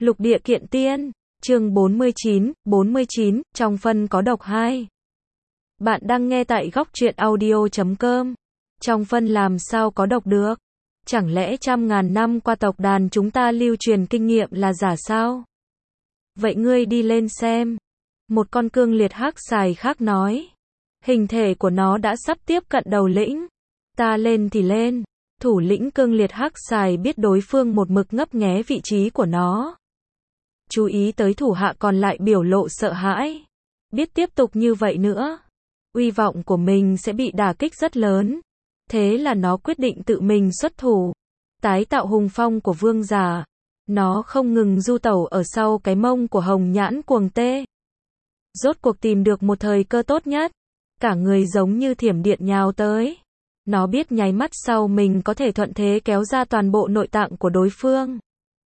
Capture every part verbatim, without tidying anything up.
Lục địa kiện tiên, chương bốn mươi chín, bốn mươi chín, trong phân có độc hai. Bạn đang nghe tại góc truyện audio chấm com. Trong phân làm sao có độc được? Chẳng lẽ trăm ngàn năm qua tộc đàn chúng ta lưu truyền kinh nghiệm là giả sao? Vậy ngươi đi lên xem. Một con cương liệt hắc xài khác nói. Hình thể của nó đã sắp tiếp cận đầu lĩnh. Ta lên thì lên. Thủ lĩnh cương liệt hắc xài biết đối phương một mực ngấp nghé vị trí của nó. Chú ý tới thủ hạ còn lại biểu lộ sợ hãi. Biết tiếp tục như vậy nữa, uy vọng của mình sẽ bị đả kích rất lớn. Thế là nó quyết định tự mình xuất thủ. Tái tạo hùng phong của vương giả. Nó không ngừng du tẩu ở sau cái mông của hồng nhãn cuồng tê. Rốt cuộc tìm được một thời cơ tốt nhất. Cả người giống như thiểm điện nhào tới. Nó biết nháy mắt sau mình có thể thuận thế kéo ra toàn bộ nội tạng của đối phương.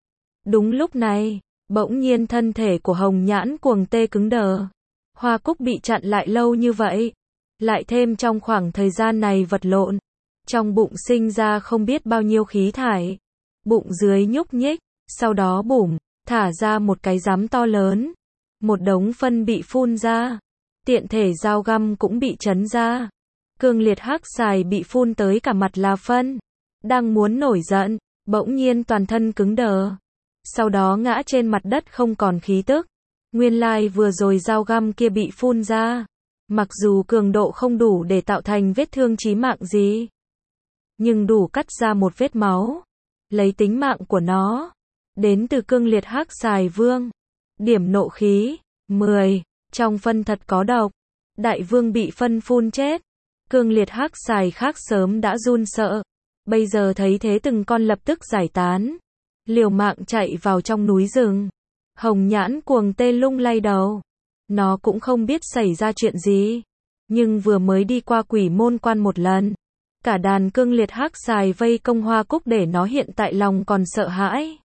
Đúng lúc này, bỗng nhiên thân thể của hồng nhãn cuồng tê cứng đờ. Hoa cúc bị chặn lại lâu như vậy. Lại thêm trong khoảng thời gian này vật lộn. Trong bụng sinh ra không biết bao nhiêu khí thải. Bụng dưới nhúc nhích, sau đó bùm, thả ra một cái rắm to lớn. Một đống phân bị phun ra. Tiện thể dao găm cũng bị chấn ra. Cương liệt hắc xài bị phun tới cả mặt là phân. Đang muốn nổi giận, bỗng nhiên toàn thân cứng đờ. Sau đó ngã trên mặt đất không còn khí tức. Nguyên lai vừa rồi dao găm kia bị phun ra. Mặc dù cường độ không đủ để tạo thành vết thương chí mạng gì, nhưng đủ cắt ra một vết máu. Lấy tính mạng của nó. Đến từ cương liệt hắc xài vương. Điểm nộ khí, mười. Trong phân thật có độc. Đại vương bị phân phun chết. Cương liệt hắc xài khác sớm đã run sợ. Bây giờ thấy thế từng con lập tức giải tán. Liều mạng chạy vào trong núi rừng. Hồng nhãn cuồng tê lung lay đầu. Nó cũng không biết xảy ra chuyện gì. Nhưng vừa mới đi qua quỷ môn quan một lần. Cả đàn cương liệt hắc xài vây công hoa cúc để nó hiện tại lòng còn sợ hãi.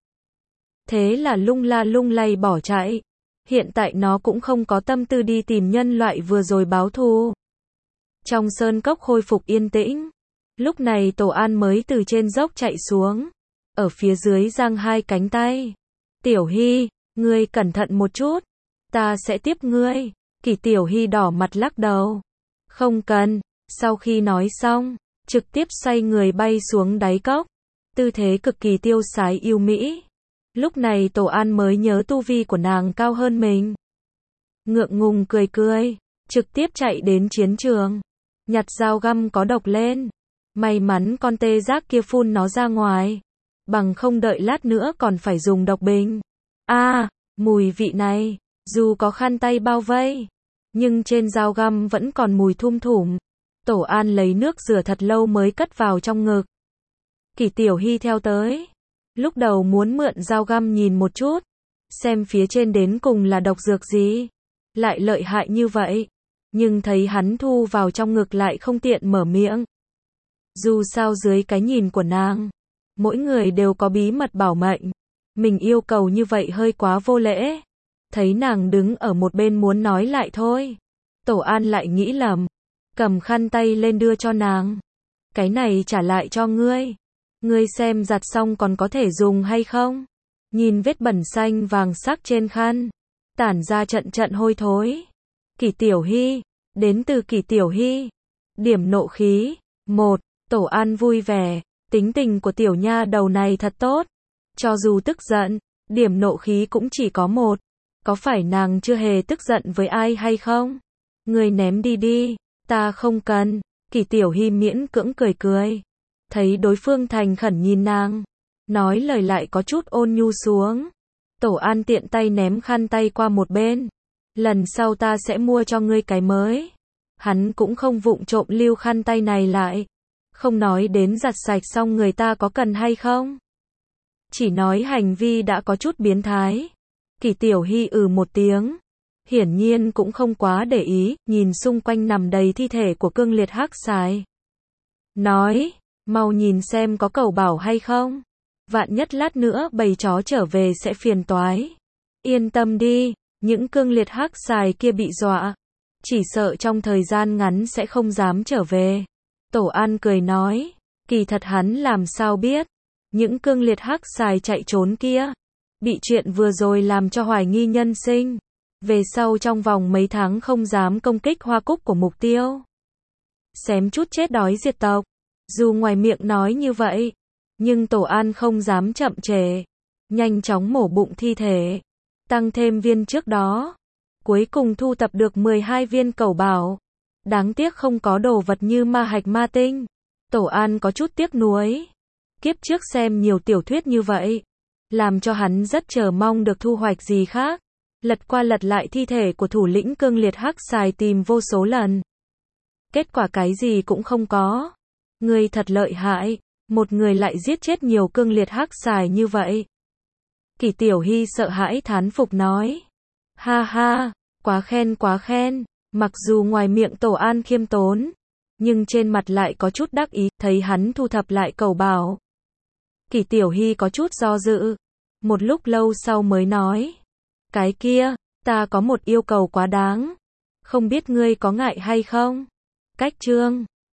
Thế là lung la lung lay bỏ chạy. Hiện tại nó cũng không có tâm tư đi tìm nhân loại vừa rồi báo thù. Trong sơn cốc khôi phục yên tĩnh. Lúc này Tổ An mới từ trên dốc chạy xuống. Ở phía dưới giang hai cánh tay. Tiểu Hy, ngươi cẩn thận một chút. Ta sẽ tiếp ngươi. Kỷ Tiểu Hy đỏ mặt lắc đầu. Không cần. Sau khi nói xong, trực tiếp xoay người bay xuống đáy cốc. Tư thế cực kỳ tiêu sái yêu mỹ. Lúc này Tổ An mới nhớ tu vi của nàng cao hơn mình. Ngượng ngùng cười cười. Trực tiếp chạy đến chiến trường. Nhặt dao găm có độc lên. May mắn con tê giác kia phun nó ra ngoài. Bằng không đợi lát nữa còn phải dùng độc bình. A, à, mùi vị này. Dù có khăn tay bao vây, nhưng trên dao găm vẫn còn mùi thum thủm. Tổ An lấy nước rửa thật lâu mới cất vào trong ngực. Kỷ Tiểu Hy theo tới. Lúc đầu muốn mượn dao găm nhìn một chút. Xem phía trên đến cùng là độc dược gì. Lại lợi hại như vậy. Nhưng thấy hắn thu vào trong ngực lại không tiện mở miệng. Dù sao dưới cái nhìn của nàng, mỗi người đều có bí mật bảo mệnh. Mình yêu cầu như vậy hơi quá vô lễ. Thấy nàng đứng ở một bên muốn nói lại thôi. Tổ An lại nghĩ lầm. Cầm khăn tay lên đưa cho nàng. Cái này trả lại cho ngươi. Ngươi xem giặt xong còn có thể dùng hay không? Nhìn vết bẩn xanh vàng sắc trên khăn. Tản ra trận trận hôi thối. Kỷ Tiểu Hy. Đến từ Kỷ Tiểu Hy. Điểm nộ khí. Một. Tổ An vui vẻ. Tính tình của tiểu nha đầu này thật tốt. Cho dù tức giận, điểm nộ khí cũng chỉ có một. Có phải nàng chưa hề tức giận với ai hay không? Ngươi ném đi đi. Ta không cần. Kỷ Tiểu Hy miễn cưỡng cười cười. Thấy đối phương thành khẩn nhìn nàng. Nói lời lại có chút ôn nhu xuống. Tổ An tiện tay ném khăn tay qua một bên. Lần sau ta sẽ mua cho ngươi cái mới. Hắn cũng không vụng trộm lưu khăn tay này lại. Không nói đến giặt sạch xong người ta có cần hay không. Chỉ nói hành vi đã có chút biến thái. Kỷ Tiểu Hy ừ một tiếng. Hiển nhiên cũng không quá để ý, nhìn xung quanh nằm đầy thi thể của cương liệt hắc xài. Nói, mau nhìn xem có cẩu bảo hay không. Vạn nhất lát nữa bầy chó trở về sẽ phiền toái. Yên tâm đi, những cương liệt hắc xài kia bị dọa. Chỉ sợ trong thời gian ngắn sẽ không dám trở về. Tổ An cười nói, kỳ thật hắn làm sao biết. Những cương liệt hắc xài chạy trốn kia. Bị chuyện vừa rồi làm cho hoài nghi nhân sinh. Về sau trong vòng mấy tháng không dám công kích hoa cúc của mục tiêu. Xém chút chết đói diệt tộc. Dù ngoài miệng nói như vậy, nhưng Tổ An không dám chậm trễ. Nhanh chóng mổ bụng thi thể. Tăng thêm viên trước đó. Cuối cùng thu tập được mười hai viên cẩu bảo. Đáng tiếc không có đồ vật như ma hạch ma tinh. Tổ An có chút tiếc nuối. Kiếp trước xem nhiều tiểu thuyết như vậy, làm cho hắn rất chờ mong được thu hoạch gì khác. Lật qua lật lại thi thể của thủ lĩnh cương liệt hắc xài tìm vô số lần. Kết quả cái gì cũng không có. Người thật lợi hại, một người lại giết chết nhiều cương liệt hắc xài như vậy. Kỷ Tiểu Hy sợ hãi thán phục nói. Ha ha, quá khen quá khen. Mặc dù ngoài miệng Tổ An khiêm tốn, nhưng trên mặt lại có chút đắc ý, thấy hắn thu thập lại cẩu bảo. Kỷ Tiểu Hy có chút do dự. Một lúc lâu sau mới nói. Cái kia, ta có một yêu cầu quá đáng. Không biết ngươi có ngại hay không? Cách chương